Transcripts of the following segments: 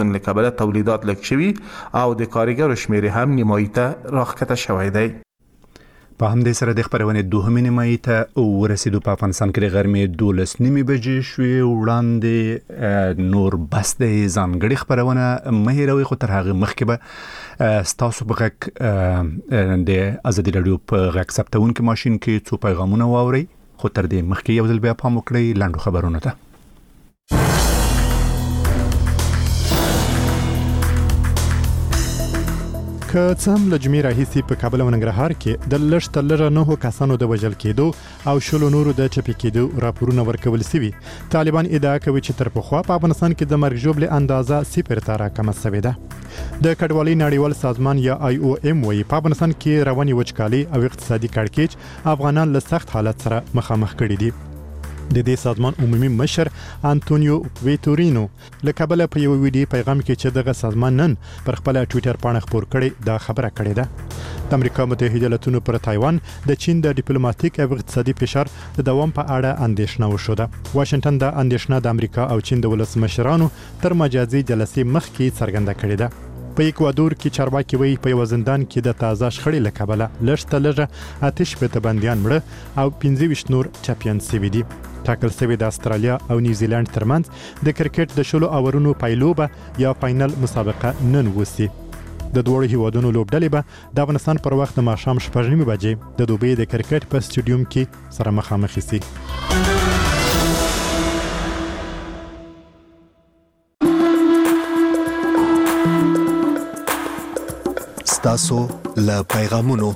له کبله تولیدات لږ شوي او د کارګرو شمیر هم نیمایي ته راښکته شوی دی. په همدې سره د خبرونې دوهمې نیمایي ته ورسېدو. په افغانستان کې د غرمې 12:30 بجې شوې. وړاندې نور بس د ځانګړي خبرونه مه هېروئ، خو تر هغه مخکې به ستاسو په غږ د ازادي راډیو په غږ ثبتونکي ماشین کې څو پیغامونه واورئ. خو تر دې مخکې یو ځل بیا پام وکړئ لاندو خبرونو ته. که څه هم له جمعې راهیسې په کابل او ننګرهار کې د لږ تر لږه 9 کسانو د وژل کېدو او 10 نورو د ټپي کېدو راپورونه ورکول شوي، طالبان ادعا کوي چې تر پخوا په افغانستان کې د مرګ ژوبلې اندازه 0 ته راکمه شوې ده. د کډوالۍ نړیوال سازمان یا IOM وایي په افغانستان کې رواني وچکالي او اقتصادي کړکېچ افغانان له سخت حالت سره مخامخ کړي دي. د دې سازمان عمومي مشر انټونیو ویټورینو له کابل په یو ویډیو پیغام کې چې دغه سازمان نن پر خپل ټوئیټر باندې خبر کړي دا خبره کړې ده. د امریکا متحده ایالاتونو پر تایوان د چین د ډیپلوماټیک او اقتصادي فشار د دوام په اړه اندېښنه وشوده. واشنگټن د اندېښنه د امریکا او چین د ولسمشرانو تر مجازي جلسې مخکې څرګنده کړې ده. په اکوادور کې چارواکي وایي په یو زندان کې د تازه شخړې له کبله لږ تر لږه 8 بندیان مړه او 25 نور ټپیان شوي دي. ټاکل شوی د استرالیا او نیوزیلند ترمنځ د کرکټ د 10 اورونو پایلوبه یا فاینل مسابقه نن وسی. د دوه هیوادونو لوبډلې به د افغانستان پر وخت د ماښام 6:30 بجې د دوبۍ د کرکټ په سټډیوم کې سره مخامخ شي. ستاسو له پیغامونو.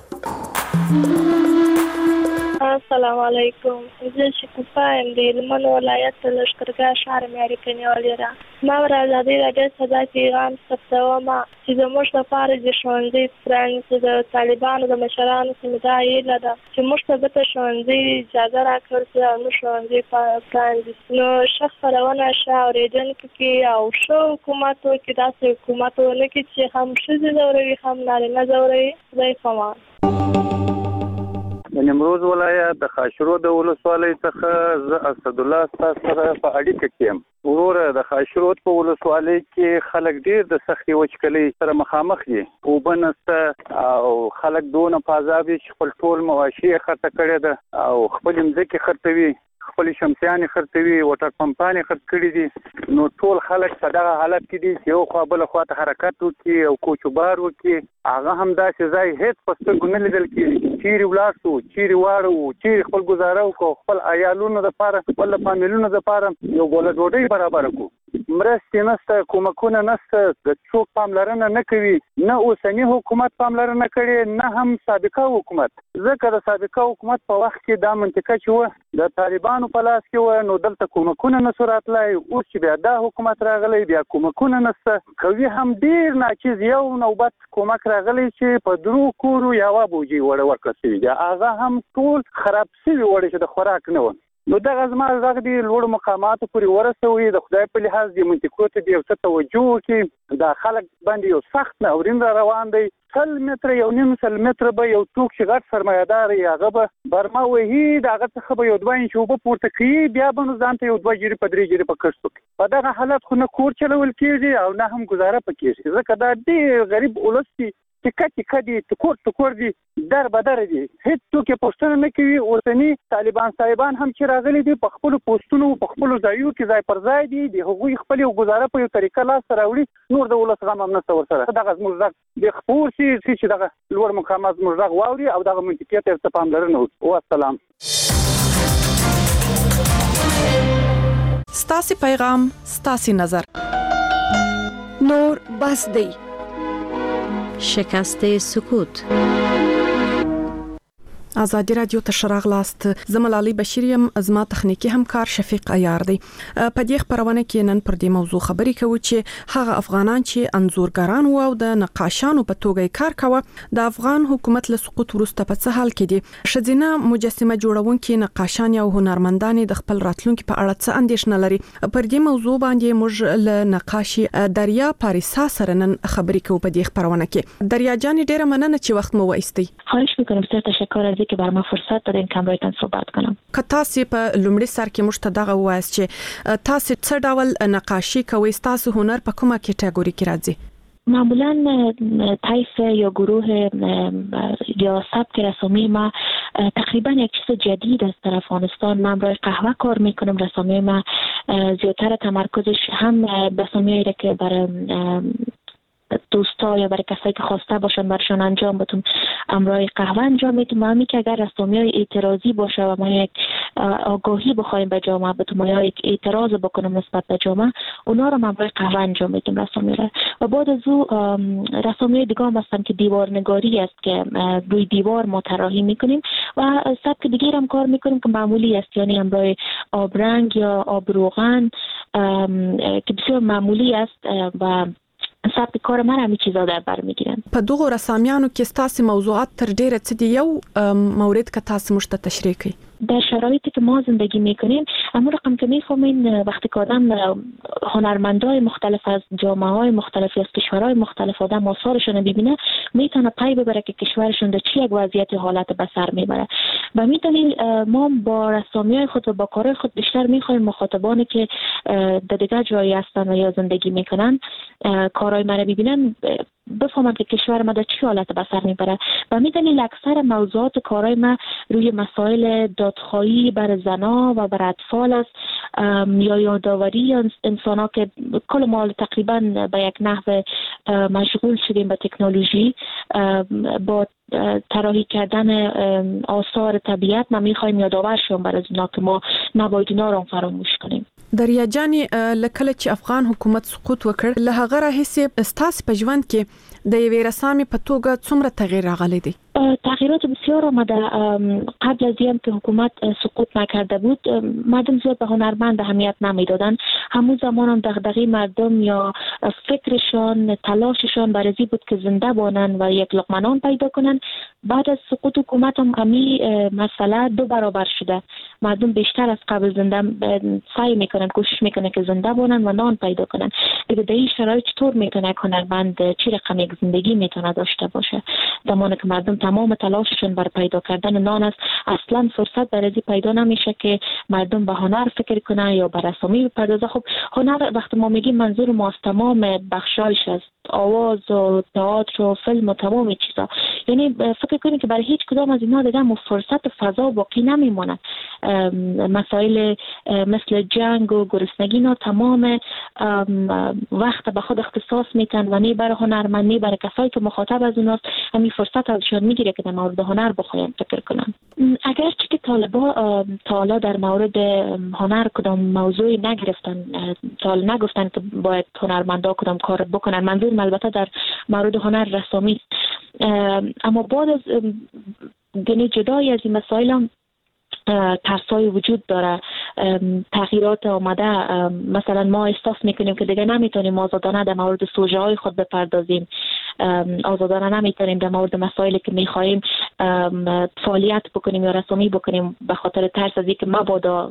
السلام علیکم. زه شکوفا یم د هلمند ولایت د لښکرګاه ښار معیاري کلیوالي را. ما ور ازادي راډیو څخه پیغام ثبتوم چې زموږ لپاره د ښوونځي پرانیستل د طالبانو د مشرانو څخه هیله ده چې موږ ته به ښوونځي اجازه راکړي چې موږ ښوونځي پرانیستو. نو ښه خبرونه ښه اورېدونکي کې او ښه حکومت کې داسې حکومت ونه کې چې هم ښځې ځوروي هم نارینه ځوروي. خدای پامان. د نیمروز ولایت د خاشرود ولسوالۍ څخه زه اسد الله تاسو سره په اړیکه کې یم. وروره د خاشرود په ولسوالۍ کې خلک ډیر د سختي وچکلۍ سره مخامخ دي. اوبه نشته او خلک دونه په عذاب دي چې خپل ټول مواشي خرڅ کړي ده او خپل ځمکې خرڅوي، خپل شمسيانې خرڅوي، وټر پمپانې خرڅ کړي دي. نو ټول خلک په دغه حالت کې دي چې یو خوا بل خوا ته حرکت وکړي او کوچوبار وکړي. هغه هم داسې ځای هیڅ په سترګو نه لیدل کېږي. چیرې ولاړ شو، چیرې واړو، چیرې خپل ګزاره وکړو، خپل عیالونو دپاره، خپل فامیلونو دپاره یو ګوله ډوډۍ برابره کړو. مرستې نشته، کومکونه نشته، د څوک پاملرنه نه کوي. نه اوسني حکومت پاملرنه کړې، نه هم سابقه حکومت. ځکه د سابقه حکومت په وخت کې دا منطقه چې وه د طالبانو په لاس کې وه، نو دلته کومکونه نشو راتلی. اوس چې بیا دا حکومت راغلی بیا کومکونه نشته. کوي هم ډېر ناچیز یو نوبت کومک راغلی چې په 3 کورو یوه بوجي وړه ورکړل شوي دي. هغه هم ټول خراب شوي وړه چې د خوراک نه وه. نو دغه زما غږ دی لوړو مقاماتو پورې ورسوي. د خدای په لحاظ دې منطقو ته یو څه توجه وکړي. دا خلک باندې یو سخت ناورین را روان دی. 100 متره یو نیم 100 متره به یو څوک چې غټ سرمایه‌دار وي هغه به برما وهي، د هغه څخه به یو 2 انچ اوبه پورته کوي، بیا به نو ځان ته یو 2 جري په 3 جري په کښت وکړي. په دغه حالت خو نه کور چلول کېږي او نه هم ګزاره پکېږي. ځکه دا ډېر غریب ولس دي چې کدي ټکور دي، در بدر دي. هیڅ څوک پوښتنه نه کوي. اوسني طالبان صاحبان هم چې راغلي دي په خپل پوسټونو په خپل ځایو کې ځای پر ځای دي. د هغوی خپل یو ګزاره په یو طریقه لاس راوړي. نور د ولس غم هم نشته ورسره. دغه زموږ غږ د خپور شي چې دغه لوړ مقامات زموږ غږ واوري او دغه منطقې ته پاملرنه وکړي. والسلام. ستاسو پیغام، ستاسو نظر. نور بس دی. شکست سکوت. ازادي رادیو ته شراغ لاست. زملالي بشیریم ازما تخنیکی همکار شفیق عیار دی. په دې خبرونه کې نن پر دې موضوع خبرې کوو چې هغه افغانان چې انزورګران وو او د نقاشانو په توګه کار کاوه د افغان حکومت له سقوط وروسته په څه حال کې دي. شذینه مجسمه جوړونکي نقاشان او هنرمندان د خپل راتلونکو په اړه څه اندېښنه لري. پر دې موضوع باندې موږ له نقاشي دریا پاریسا سره نن خبرې کوو په دې خبرونه کې. دریا جان ډیره مننه چې وخت مو وایستئ. خواهش می‌کنم ستاسو تشکر از اینکه که برای ما فرصت دادین که امروز صحبت کنم. که تاسو په لومړي سر کې مشته دغه وایي چې تاسو څه ډول نقاشي کوي، تاسو هنر په کومه کټګوري کې راځي؟ معمولا طیف یا گروه یا سبک رسامی ما تقریبا یک چیز جدید از در افغانستان. من برای قهوه کار میکنم. رسامی ما زیادتر تمرکزش هم رسامی را که برای دوستا یا برای کسایی که خواسته باشن برشان انجام بدم امرای قهوه انجام میدم. همین که اگر رسامی های اعتراضی باشه و ما یک آگاهی بخوایم به جامعه بدم یا یک اعتراض بکنم نسبت به جامعه، اونا رو امرای قهوه انجام میدم رسامی را. و بعد از او رسامی دیگه هم هستن که دیوارنگاری است که روی دیوار ما طراحی میکنیم و سبک دیگه هم کار میکنیم که معمولی است، یعنی امرای آبرنگ یا آبروغن که بسیار معمولی است و سبک کار من همین چیزا در بر میگیرن. په دغه رسامیانو کې ستاسو موضوعات تر ډیره څه دی یو مورد که تاسو مشته تشریح کړئ؟ در شرایطی که ما زندگی میکنیم اما رقم که میفهمین وقتی که آدم هنرمندای مختلف از جامعه های مختلفی از کشورهای مختلف آدم آثارشون ببینه میتونه پی ببره که کشورشون در چی یک وضعیت حالت به سر میبره. و میدونید ما با رسامیای خود و با کارهای خود بیشتر میخوایم مخاطبانی که در دیگر جایی هستن و یا زندگی میکنن کارهای ما رو ببینن بفهمن که کشور ما در چی حالت به سر میبره. و میدونید اکثر موضوعات کارهای ما روی مسائل دادخواهی بر زنا و بر اطفال است یا یادآوری یا انسان که کل ما تقریبا به یک نحو مشغول شدیم به تکنولوژی با طراحی کردن آثار طبیعت. ما میخوایم یادآور شوم برای اینا که ما نباید اینا رو فراموش کنیم. دریا جانی لکه چې افغان حکومت سقوط وکړ له هغه راهیسې ستاسو په ژوند کې د یوې رسامي په توګه څومره تغییر راغلی دی؟ تغییرات بسیار آمده. قبل از این که حکومت سقوط نکرده بود مردم زیاد به هنرمند اهمیت نمیدادن. همون زمان هم دغدغه مردم یا فکرشان تلاششان برای این بود که زنده بانن و یک لقمه نان پیدا کنن. بعد از سقوط حکومت هم همین مسئله 2 برابر شده. مردم بیشتر از قبل زنده سعی میکنن، کوشش میکنن که زنده بانن و نان پیدا کنن. دیگه در این شرایط چطور میتونه یک هنرمند چی رقم یک زندگی میتونه داشته باشه؟ زمانی که مردم تمام تلاششون بر پیدا کردن نان است، اصلا فرصت برای پیدا نمیشه که مردم به هنر فکر کنه یا به رسامی بپردازه. خب هنر وقتی ما میگیم منظور ما از تمام بخشایش است، آواز و تئاتر و فیلم و تمام چیزا. یعنی فکر کنید که برای هیچ کدام از اینا دیگه فرصت فضا باقی نمیمونه. مسائل مثل جنگ و گرسنگی اینا تمام وقت به خود اختصاص میتن و نه برای هنرمند نه برای کسایی که مخاطب از اوناست همین فرصت ازشون میگیره که در مورد هنر بخوایم فکر کنن. اگرچه که طالبا تا حالا در مورد هنر کدام موضوعی نگرفتن، تا حالا نگفتن که باید هنرمندا کدام کار بکنن. منظور البته در مورد هنر رسامی است. اما بعد از گنی جدای از این مسائل هم ترسای وجود داره، تغییرات آمده. مثلا ما احساس میکنیم که دیگه نمیتونیم آزادانه در مورد سوژه های خود بپردازیم، آزادانه نمیتونیم در مورد مسائلی که میخواهیم فعالیت بکنیم یا رسامی بکنیم به خاطر ترس از اینکه مبادا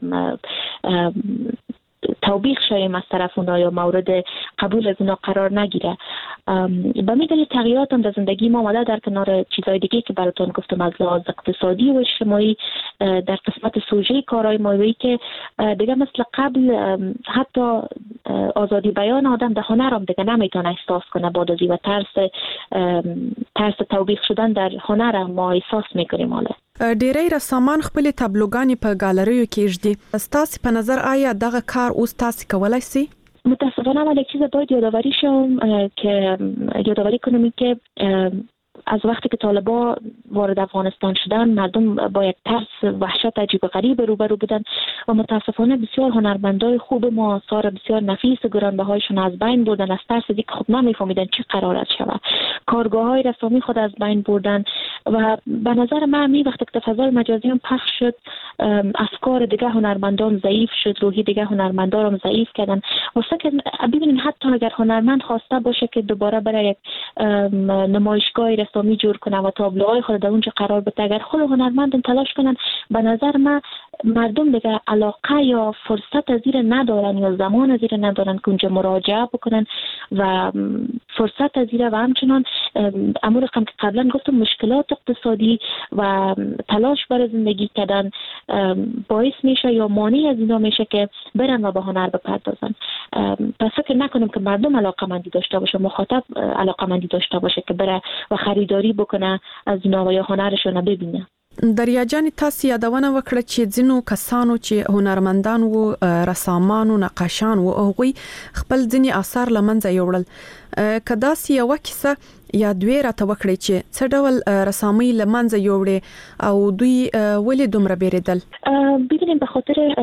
توبیخ شویم از طرف اونا یا مورد قبول از اونا قرار نگیره. و میدونید تغییرات هم در زندگی ما آمده در کنار چیزهای دیگه که براتون گفتم از لحاظ اقتصادی و اجتماعی. در قسمت سوژه کارهای ماوی که دیگه مثل قبل حتی آزادی بیان آدم در هنر هم دیگه نمیتونه احساس کنه بعد از و ترس توبیخ شدن در هنر هم ما احساس میکنیم. حالا ډیری رسامان خپل تابلوګانې په ګالریو کې ایږدي. ستاسو په نظر آیا دغه کار اوس تاسو کولای شئ؟ متاسفانه من یک چیز باید یادآوری شم که یادآوری کنم که از وقتی که طالبا وارد افغانستان شدن مردم با یک ترس وحشت عجیب و غریب روبرو بودن و متاسفانه بسیار هنرمندای خوب ما آثار بسیار نفیس گرانبهایشون از بین بردن از ترس اینکه خب نمیفهمیدن چی قرار شود. کارگاه‌های رسامی خود از بین بردن و به نظر من وقتی که فضای مجازی هم پخش شد افکار دیگه هنرمندان ضعیف شد، روحی دیگه هنرمندان هم ضعیف کردن. واسه که ببینید حتی اگر هنرمند خواسته باشه که دوباره برای یک نمایشگاه رسامی جور کنه و تابلوهای خود در اونجا قرار بده، اگر خود هنرمند تلاش کنن به نظر من مردم دیگه علاقه یا فرصت از این ندارن یا زمان از این ندارن که اونجا مراجعه بکنن و فرصت از این و همچنان امور رقم که قبلا گفتم مشکلات اقتصادی و تلاش برای زندگی کردن باعث میشه یا مانع از اینا میشه که برن و به هنر بپردازن. پس فکر نکنم که مردم علاقمندی داشته باشه، مخاطب علاقمندی داشته باشه که بره و خریداری بکنه از اینا و یا هنرشون ببینه. دریا جان تاسو یادونه وکړه چې ځینو کسانو چې هنرمندان وو، رسامان او نقاشان وو، هغوی خپل ځینی آثار لمنځه یوړل. کدا سی یو کیسه یا دوی راته وکړي چې څه ډول رسامي لمنځه یوړي او دوی ولې دومره بیریدل؟ ببینید به خاطر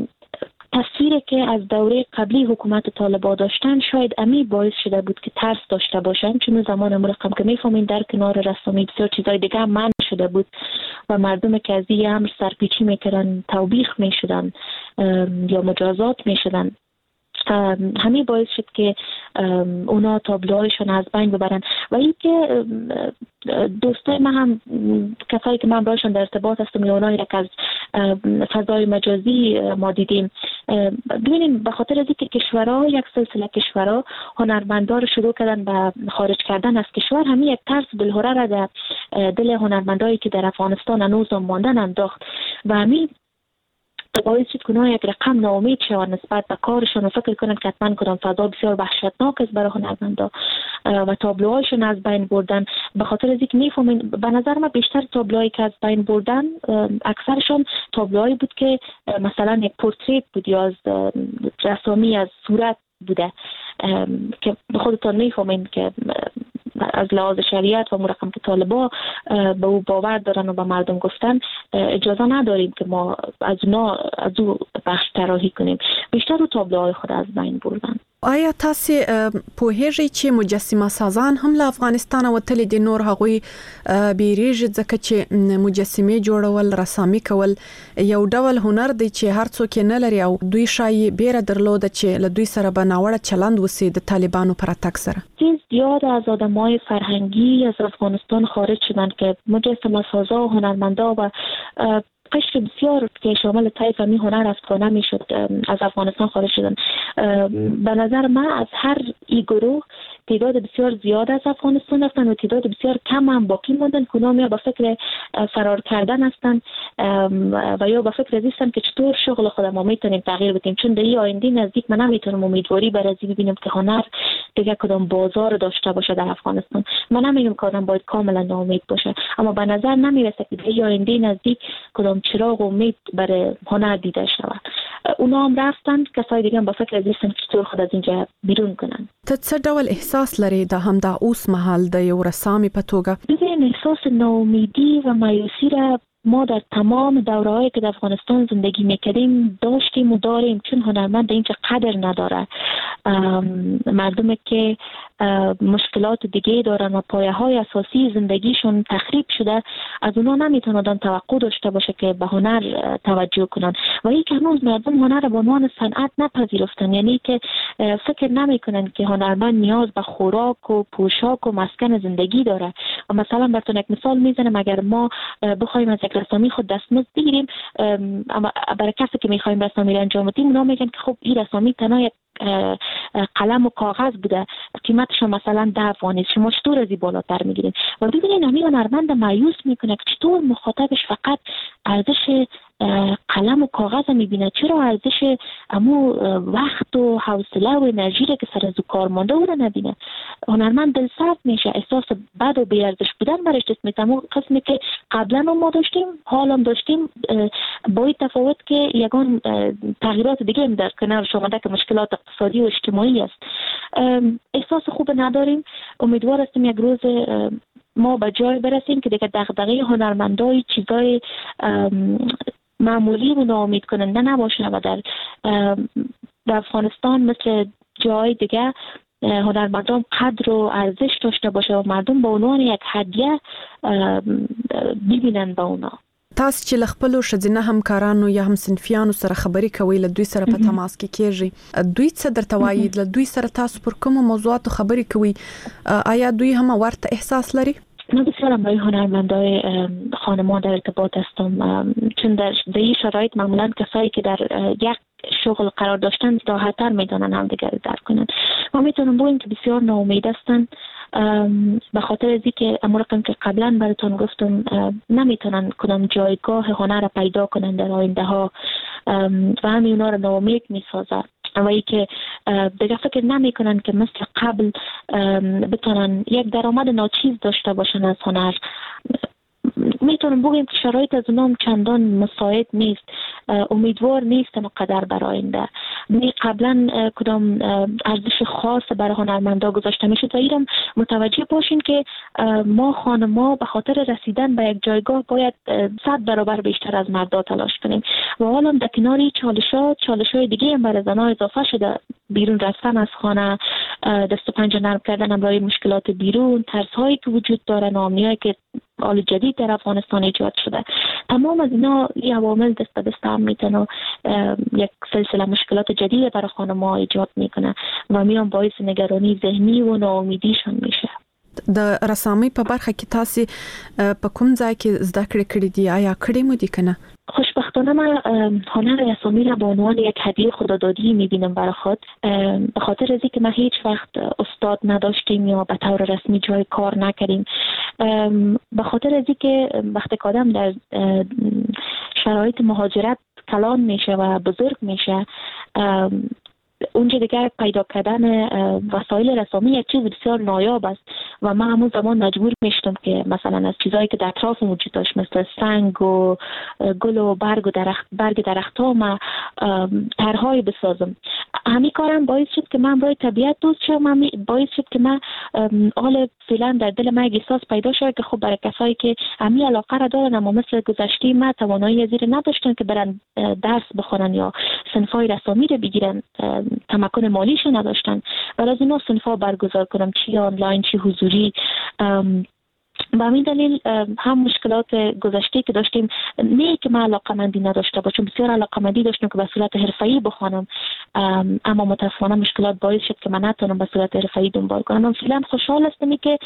تصویری که از دوره قبلی حکومت طالبان داشتن شاید امی باعث شده بود که ترس داشته باشن، چون زمان مرقم که میفهمین در کنار رسامی بسیار چیزای دیگه هم منع شده بود و مردم که از این امر سرپیچی میکردن، توبیخ میشدن یا مجازات میشدن. همین باعث شد که اونا تابلوهایشون از بین ببرن. و اینکه دوستای من هم کسایی که من باشون در ارتباط هستم یا اونا یک از فضای مجازی ما دیدیم، ببینیم به خاطر از اینکه کشورها یک سلسله کشورها هنرمندا رو شروع کردن به خارج کردن از کشور، همین یک ترس دلهره را در دل هنرمندایی که در افغانستان هنوز ماندن انداخت و همین باعث شد که اونا یک رقم ناامید شوند نسبت به کارشون و فکر کنند که حتما کدام فضا بسیار وحشتناک است برای هنرمندا و تابلوهاشون از بین بردن. به خاطر از اینکه میفهمین به نظر من بیشتر تابلوهایی که از بین بردن اکثرشون تابلوهایی بود که مثلا یک پورتریت بود یا از رسامی از صورت بوده که خودتان میفهمین که از لحاظ شریعت و مرقم که طالبا به او باور دارن و به مردم گفتن اجازه نداریم که ما از او بخش طراحی کنیم. بیشتر رو تابلوهای خود از بین بردن. آیا تاسو پوهیږئ چې مجسمه سازان هم له افغانستان وتلي دي؟ نور هغوی بیریږي ځکه چې مجسمه جوړول، رسامي کول یو ډول هنر دی چې هر څوک نه لري او دوی شایي بیره درلوده چې له دوی سره به ناوړه چلند وسی د طالبانو پر اتک سره. زیاد از آدمای فرهنگی از افغانستان خارج شدن که مجسمه سازا و هنرمندا و قشر بسیار که شامل طیف می هنر افغانه می شد از افغانستان خارج شدن. به نظر من از هر ای گروه تعداد بسیار زیاد از افغانستان هستند و تعداد بسیار کم هم باقی موندن که اونا یا به فکر فرار کردن هستند و یا به فکر از هستند که چطور شغل خود ما میتونیم تغییر بدیم، چون در این آینده نزدیک من نمیتونم امیدواری بر از ببینم که هنر دیگه کدام بازار داشته باشه در افغانستان. من نمیگم که آدم باید کاملا ناامید باشه، اما به نظر نمیرسه که در این آینده نزدیک کدام چراغ امید برای هنر دیده شود. اونا هم رفتن، کسای دیگه هم با فکر از هستند که چطور خود از اینجا بیرون کنن. څه ډول احساس لري د همدا اوس مهال د یو رسامي په توګه؟ ببین احساس ناامیدی و مایوسی را ما در تمام دوره‌هایی که در افغانستان زندگی می‌کردیم داشتیم و داریم، چون هنرمند اینجا قدر نداره. مردمی که مشکلات دیگه دارن و پایه‌های اساسی زندگیشون تخریب شده، از اونا نمیتونن توقع داشته باشه که به هنر توجه کنن و یک هنوز مردم هنر به عنوان صنعت نپذیرفتن، یعنی که فکر نمیکنن که هنرمند نیاز به خوراک و پوشاک و مسکن زندگی داره. و مثلا براتون یک مثال میزنم، اگر ما بخوایم از یک رسامی خود دستمزد بگیریم، اما برای کسی که میخوایم رسامی را انجام بدیم اونا میگن که خب این رسامی تنها یک قلم و کاغذ بوده، قیمتش مثلا 10 افغانی، شما چطور از این بالاتر میگیرین؟ و ببینید همین هنرمند مایوس میکنه که چطور مخاطبش فقط ارزش قلم و کاغذ میبینه، چرا ارزش امو وقت و حوصله و انرژی که سر از کار مانده او را نبینه. هنرمند دلسرد میشه، احساس بد و بی ارزش بودن برش دست میده. اما قسمی که قبلا ما داشتیم حالا داشتیم با این تفاوت که یگان تغییرات دیگه هم در کنارش اومده که مشکلات اقتصادی و اجتماعی است. احساس خوب نداریم. امیدوار هستیم یک روز ما به جای برسیم که دیگه دغدغه هنرمندای چیزای معمولی و ناامید کننده نباشه و در افغانستان مثل جای دیگه هنرمندان قدر و ارزش داشته باشه و مردم به عنوان یک هدیه ببینن به اونا. تاسو چې خپل شذینه همکارانو یا هم صنفیانو سره خبرې کوي، له دوی سره په تماس کې کېږي، دوی څه درته وایي؟ له دوی سره تاسو پر کوم موضوعاتو خبرې کوي؟ آیا دوی هم ورته احساس لري؟ من بسیار با هنرمندای خانمان در ارتباط هستم، چون در این شرایط معمولا کسایی که در یک شغل قرار داشتن راحت‌تر میدونن هم دیگر درک کنن. ما میتونم بگیم که بسیار ناامید هستن به خاطر از اینکه امروز که قبلا براتون گفتم نمیتونن کدام جایگاه هنر را پیدا کنن در آینده ها و همین اونا رو ناامید میسازه و ای که دیگه فکر نمی کنن که مثل قبل بتونن یک درآمد ناچیز داشته باشن از هنر. میتونم بگیم که شرایط از اونام چندان مساعد نیست، امیدوار نیستن قدر برای آینده. قبلا کدام ارزش خاص برای هنرمندا گذاشته میشه تا ایرم متوجه باشین که ما خانم‌ها به خاطر رسیدن به یک جایگاه باید 100 برابر بیشتر از مردا تلاش کنیم و حالا در کناری چالش‌های دیگه هم برای زن‌ها اضافه شده، بیرون رفتن از خانه، دست و پنجه نرم کردن برای مشکلات بیرون، ترس‌هایی که وجود داره، ناامنی‌هایی که حال جدید در افغانستان ایجاد شده. تمام از اینا این عوامل دست به دست هم میتونه یک سلسله مشکلات جدید برای خانم‌ها ایجاد میکنه و میان باعث نگرانی ذهنی و ناامیدیشون میشه. د رسامۍ په برخه کې تاسو په کوم ځای کې زده کړې کړې دي؟ آیا کړې مو دي کنه؟ خوشبختانه من هنر رسامی را به عنوان یک هدیه خدادادی میبینم برای خود، به خاطر از اینکه ما هیچ وقت استاد نداشتیم یا به طور رسمی جای کار نکردیم، به خاطر از اینکه وقتی که آدم در شرایط مهاجرت کلان میشه و بزرگ میشه، اونجا دیگه پیدا کردن وسایل رسامی یک چیز بسیار نایاب است و من همون زمان مجبور میشتم که مثلا از چیزایی که در اطراف وجود داشت مثل سنگ و گل و برگ درخت ها ما طرح‌های بسازم. همین کارم باعث شد که من برای طبیعت دوست شدم، باعث شد که من حال فعلا در دل من احساس پیدا شد که خب برای کسایی که همین علاقه را دارن اما مثل گذشته من توانایی از این نداشتن که برن درس بخونن یا صنفای رسامی رو بگیرن، تمکن مالیشو نداشتن، ولی از اینا صنفا برگزار کنم، چی آنلاین چی حضوری. به همین دلیل هم مشکلات گذشته که داشتیم، نه که من علاقه‌مندی نداشته باشم، بسیار علاقه‌مندی داشتم که به صورت حرفه‌ای بخوانم، اما متأسفانه مشکلات باعث شد که من نتونم به صورت حرفه‌ای دنبال کنم. من فعلا خوشحال هستم که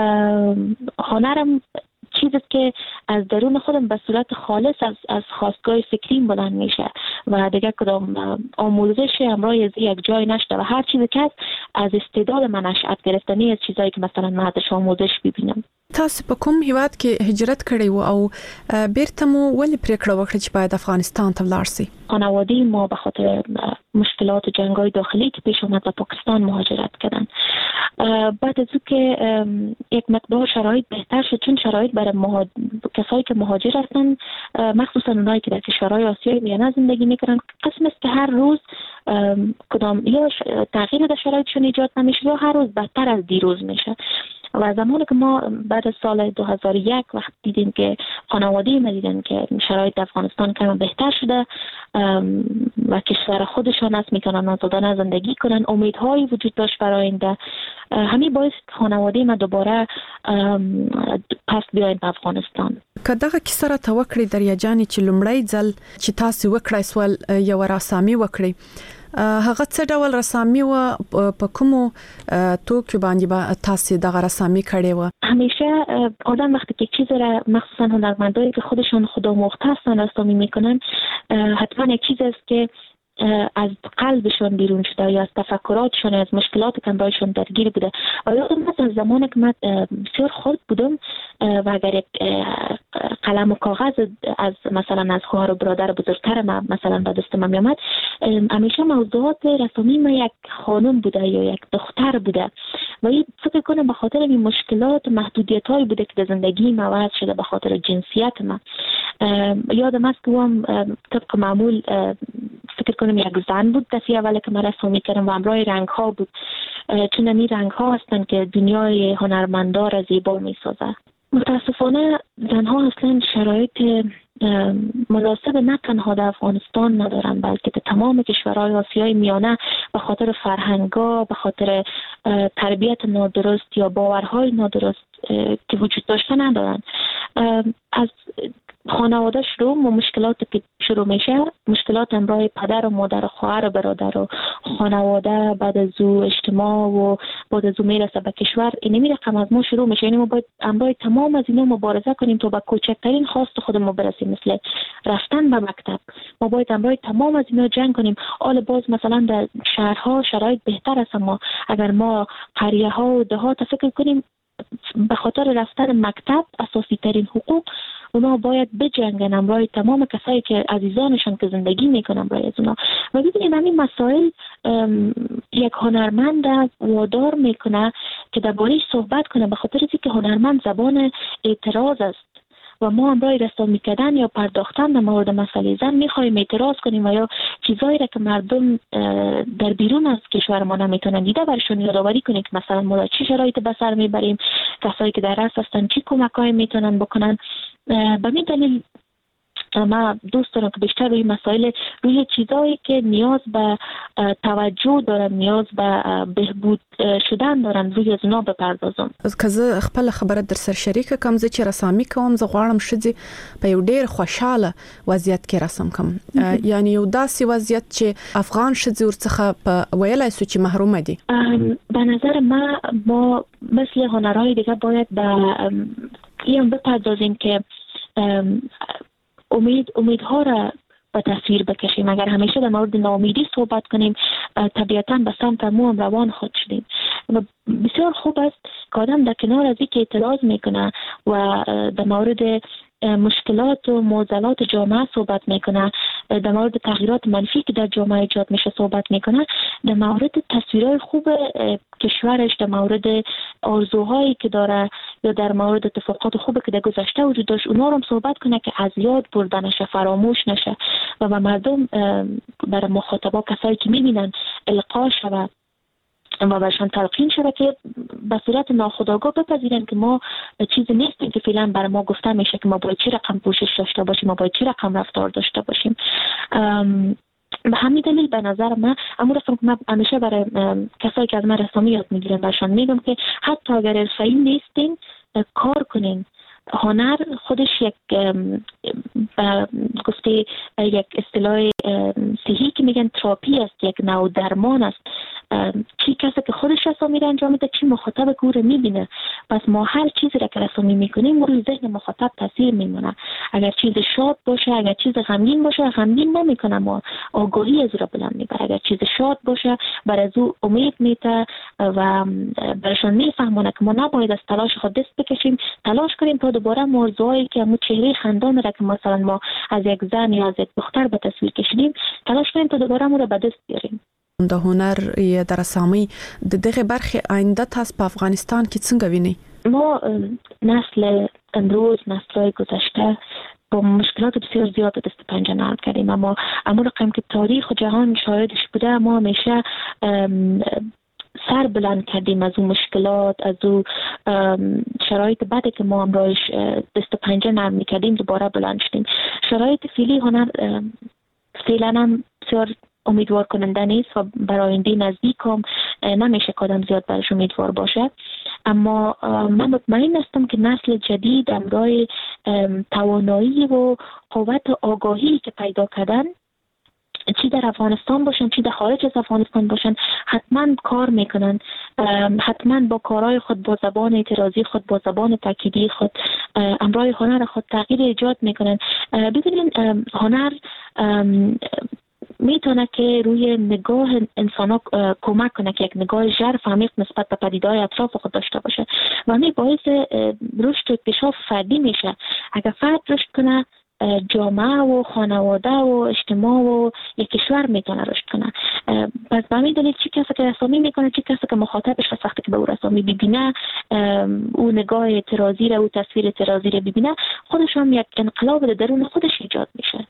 هنرم چیزی که از درون خودم به صورت خالص از خواستگاه فکریم بلند میشه و دیگه کدام آموزش همراه از یک جای نشده و هر چیزی که از استعداد من نشأت گرفتنی از چیزایی که مثلا من ازش آموزش ببینم. تاسو په کوم هیواد کې هجرت کړی و او بیرته مو ولې پریکړه وکړه چې باید افغانستان ته ولاړ شئ؟ خانواده ما به خاطر مشکلات جنگ‌های داخلی که پیش اومد به پاکستان مهاجرت کردن. بعد از که یک مقدار شرایط بهتر شد، چون شرایط برای کسایی که مهاجر هستن، مخصوصا اونایی که در کشورهای آسیای میانه زندگی میکنن، قسم است که هر روز کدام یا تغییر در شرایطشون ایجاد نمیشه یا هر روز بدتر از دیروز میشه. و زمانی که ما بعد از سال 2001 وقت دیدیم که خانواده ما دیدن که شرایط افغانستان کم بهتر شده و کشور خودشان است، میتونن آزادانه زندگی کنن، امیدهایی وجود داشت برای آینده، همین باعث خانواده ما دوباره پس بیاین به افغانستان. که دغه کیسه را توکړی دریا جانې چې لومړی ځل چې تاسو وکړای سوال یو رسامي وکړي، هغه څه ډول رسامي و، په کومو توکو باندې با تاسو دغه رسامي کړې و؟ همیشه آدم وقتی که چیزی را مخصوصا هنرمندایی که خودشون خودآموخته هستن رسامی میکنن، حتما یک چیز است که از قلبشون بیرون شده یا از تفکراتشون، از مشکلات که برایشون درگیر بوده. و یادم هست از زمانی که من بسیار خرد بودم و اگر یک قلم و کاغذ از مثلا از خواهر و برادر بزرگتر من مثلا به دست من میامد، همیشه موضوعات رسامی من یک خانم بوده یا یک دختر بوده و این فکر کنم به خاطر این مشکلات و محدودیت هایی بوده که در زندگی من وضع شده به خاطر جنسیت من. یادم هست که هم طبق معمول فکر کنم یک زن بود دفعه اولی که من رسامی کردم و همراه رنگ ها بود، چون این رنگ ها هستن که دنیای هنرمندا را زیبا می سازه. متاسفانه زنها اصلا شرایط مناسب نه تنها در افغانستان ندارن بلکه در تمام کشورهای آسیای میانه به خاطر فرهنگا، به خاطر تربیت نادرست یا باورهای نادرست که وجود داشته ندارن. از خانواده شروع و مشکلات که شروع میشه، مشکلات همراه پدر و مادر و خواهر و برادر و خانواده، بعد از او اجتماع و بعد از او میرسه به کشور، این رقم از ما شروع میشه. یعنی ما باید همراه تمام از اینا مبارزه کنیم تا به کوچکترین خواست خودمون برسیم، مثل رفتن به مکتب. ما باید همراه تمام از اینا جنگ کنیم. حالا باز مثلا در شهرها شرایط بهتر است، اما اگر ما قریه ها و دهات فکر کنیم، به خاطر رفتن مکتب اساسی ترین حقوق اونا باید بجنگن همراه تمام کسایی که عزیزانشان که زندگی میکنن همراه از اونا. و ببینید همین مسائل یک هنرمند وادار میکنه که درباره‌اش صحبت کنه، به خاطر اینکه هنرمند زبان اعتراض است و ما همراه رسامی کردن یا پرداختن در مورد مسئله زن میخوایم اعتراض کنیم و یا چیزایی را که مردم در بیرون از کشور ما نمیتونن دیده برشون یادآوری کنیم که مثلا ما چه شرایط به سر میبریم، کسایی که در رأس هستن چه کمکایی میتونن بکنن. به این دلیل ما دوست دارم که بیشتر روی مسائل، روی چیزایی که نیاز به توجه دارن، نیاز به بهبود شدن دارن، روی از اونا بپردازم. که زه خپل خبره در سر شریک کوم، زه چې رسامي کوم، زه غواړم ښځې په یو ډېر خوشاله وضعیت کې رسم کوم. یعنی یو داسې وضعیت چې افغان ښځې ورڅخه په ویلای سو چې محروم دي. به نظر ما مثل هنرهای دیگه باید به این بپردازیم که امیدها را به تصویر بکشیم. اگر همیشه در مورد ناامیدی صحبت کنیم، طبیعتاً به سمت مو هم روان خود شدیم. بسیار خوب است که آدم در کنار از اینکه اعتراض میکنه و در مورد مشکلات و معضلات جامعه صحبت میکنه، در مورد تغییرات منفی که در جامعه ایجاد میشه صحبت میکنه، در مورد تصویرهای خوب کشورش، در مورد آرزوهایی که داره یا در مورد اتفاقات خوبی که در گذشته وجود داشت، اونا رو هم صحبت کنه که از یاد برده نشه، فراموش نشه و به مردم، برای مخاطبا، کسایی که میبینن القا شود و برشان تلقین شده که به صورت ناخودآگاه بپذیرن که ما چیزی نیستیم که فعلا برای ما گفته میشه که ما باید چه رقم پوشش داشته باشیم، ما باید چه رقم رفتار داشته باشیم. به همین دلیل به نظر من امور که من همیشه برای کسایی که از من رسامی یاد میگیرن برشان میگم که حتی اگر حرفه‌ای نیستین، کار کنین. هنر خودش یک گفته یک اصطلاح صحی که میگن تراپی است، یک نوع درمان است. چی کسی که خودش رسامی را انجام میده، چی مخاطب که او را میبینه. پس ما هر چیزی را که رسامی میکنیم روی ذهن مخاطب تاثیر میمونه. اگر چیز شاد باشه، اگر چیز غمگین باشه، غمگین نمیکنه، ما آگاهی از او را بلند میبره. اگر چیز شاد باشه، بر از او امید میده و برشان میفهمونه که ما نباید از تلاش خود دست بکشیم، تلاش کنیم تا دوباره موضوعی که همون چهره خندان را که مثلا ما از یک زن یا از یک دختر به تصویر کشیدیم، تلاش کنیم تا دوباره مو را به دست بیاریم. د هنر یا د رسامۍ د دغه برخې آینده تاسو په افغانستان کې څنګه وینئ؟ ما نسل امروز، نسل‌های گذشته با مشکلات بسیار زیاد دست پنجه نرم کردیم، اما رقم که تاریخ و جهان شاهدش بوده، ما همیشه سر بلند کردیم از اون مشکلات، از اون شرایط بعدی که ما امروز دست پنجه نرم می‌کردیم دوباره بلند شدیم. شرایط فعلی هنر فعلا هم بسیار امیدوار کننده نیست و برای آینده نزدیک هم نمیشه که آدم زیاد برش امیدوار باشه، اما من مطمئن هستم که نسل جدید امراه توانایی و قوت آگاهی که پیدا کردن، چی در افغانستان باشن چی در خارج از افغانستان باشن، حتما کار میکنن، حتما با کارهای خود، با زبان اعتراضی خود، با زبان تاکیدی خود، امراه هنر خود تغییر ایجاد میکنن. ببینین هنر میتونه که روی نگاه انسان کمک کنه که یک نگاه ژرف عمیق نسبت به پدیده‌های اطراف خود داشته باشه و همین باعث رشد و اکتشاف فردی میشه. اگر فرد رشد کنه، جامعه و خانواده و اجتماع و یک کشور میتونه رشد کنه. پس به همین دلیل چی کسی که رسامی میکنه، چی کسی که مخاطبش وقتی که به او رسامی ببینه، او نگاه اعتراضی رو، او تصویر اعتراضی رو ببینه، خودش هم یک انقلاب در درون خودش ایجاد میشه.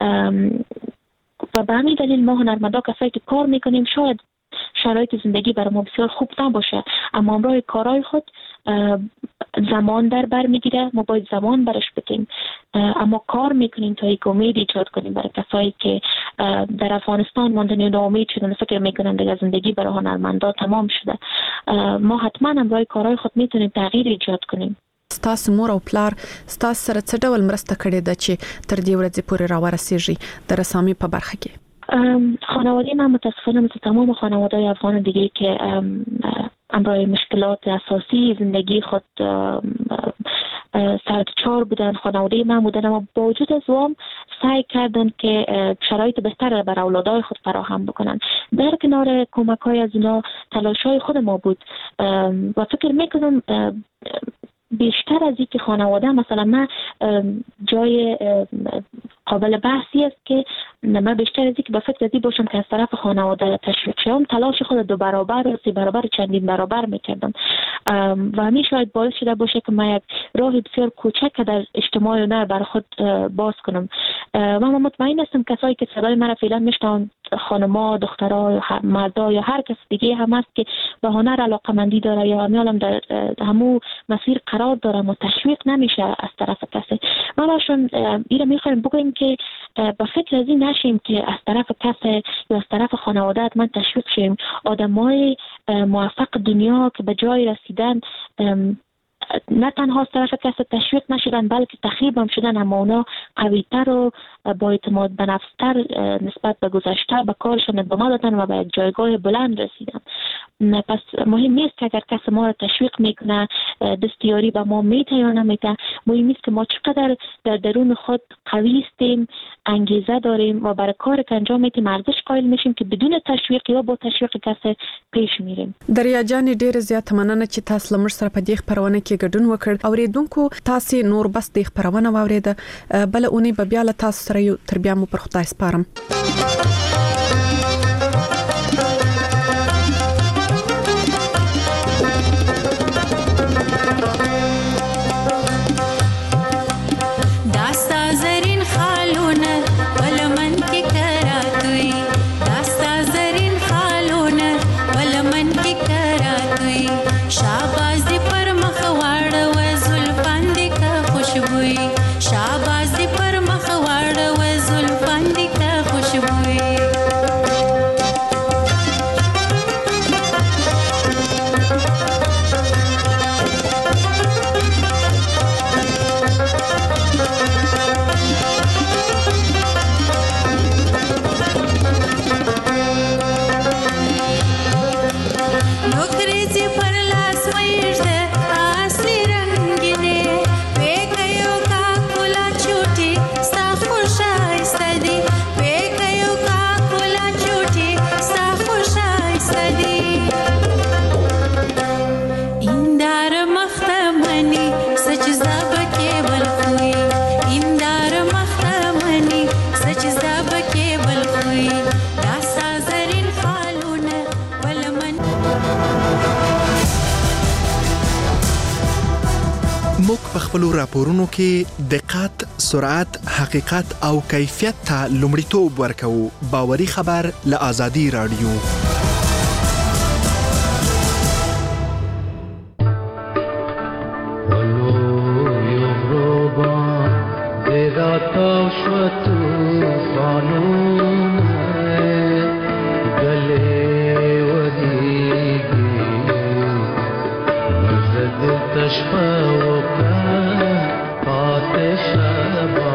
و به همین دلیل ما هنرمندا کسایی که کار میکنیم، شاید شرایط زندگی برای ما بسیار خوب نباشه، اما امرای کارهای خود زمان در بر میگیره، ما باید زمان برش بدیم، اما کار میکنیم تا یک امید ایجاد کنیم برای کسایی که در افغانستان ماندن و ناامید شدن، فکر میکنن دیگه زندگی برای هنرمندا تمام شده. ما حتما امرای کارهای خود میتونیم تغییر ایجاد کنیم. ستاسو مور او پلار ستاسو سره څه ډول مرسته کړې ده چې تر دې ورځې پورې راورسیږي د رسامي په برخه کې؟ خانواده من متاسفانه مثل تمام خانواده افغان دیگه که همراه مشکلات اساسی زندگی خود سرچار بودن، خانواده من بودن، اما با وجود از وام سعی کردن که شرایط بهتر بر اولادای خود فراهم بکنن. در کنار کمک‌های از اینا تلاش‌های خود ما بود و فکر میکنم بیشتر از اینکه خانواده مثلا من جای قابل بحثی است که من بیشتر از اینکه به فکر ازی باشم که از طرف خانواده تشویق شدم، تلاش خود 2 برابر و 3 برابر چندین برابر میکردم و همین شاید باعث شده باشه که من یک راه بسیار کوچک در اجتماع هنر برای خود باز کنم. من مطمئن هستم کسایی که صدای من فعلا میشنون، خانما، دخترها، مردا یا هر کس دیگه هم است که به هنر علاقه‌مندی داره یا همیالم در همو مسیر قرار داره و تشویق نمیشه از طرف کسی. ما باشون ایره میخوایم بگویم که به فکر از این نشیم که از طرف کسی یا از طرف خانواده من تشویق شیم. آدمای موفق دنیا که به جای رسیدن نه تنها از طرف کسی تشویق نشدن بلکه تخریب هم شدن، اما اونا قوی‌تر و با اعتماد به نفس‌تر نسبت به گذشته به کارشون ادامه دادن و به یک جایگاه بلند رسیدن. پس مهم نیست که اگر کسی ما را تشویق میکنه دستیاری به ما میده یا نمیده، مهم نیست که ما چقدر در درون خود قوی استیم، انگیزه داریم و برای کار که انجام میدیم ارزش قائل میشیم که بدون تشویق یا با تشویق کسی پیش میریم. دریا جان ډیر زیات مننه چې تاسو لمر سره په دې خبرونه کې ګډون وکړ. اوریدونکو تاسو نور بس د خبرونه واوریده، بل اونې به بیا له تاسو سره یو تر بیا مو پر خدای سپارم. خپل راپورونو کې دقت، سرعت، حقیقت او کیفیت ته لومړیتوب ورکوو. باوري خبر له آزادي رادیو. تشبه وكان قاتش